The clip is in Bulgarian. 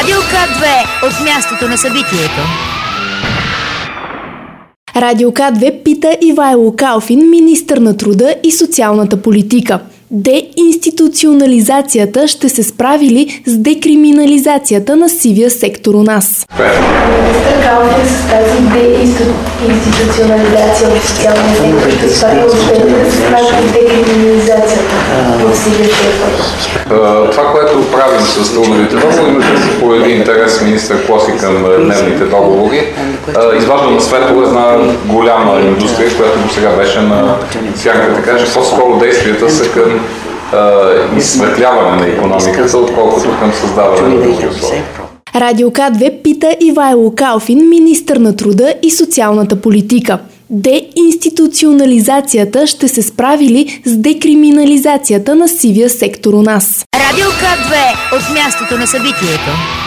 Радио К2 от мястото на събитието. Радио К2 пита Ивайло Калфин, министър на труда и социалната политика. Деинституционализацията ще се справи ли с декриминализацията на сивия сектор у нас? Министър Калфин, с тази деинституционализация в социалния сектор ще се справи ли с декриминализацията в сивия сектор? Това, което правим с трудовите договори, имаше се появи интерес министър Коси към дневните договори. Изваждам на светло една голяма индустрия, която до сега беше на сянка, така че по-скоро действията са към изсветляване на икономиката, отколкото към създаване на други условия. Радио К2 пита Ивайло Калфин, министър на труда и социалната политика. Деинституционализацията ще се справи ли с декриминализацията на сивия сектор у нас? Радио К2 от мястото на събитието.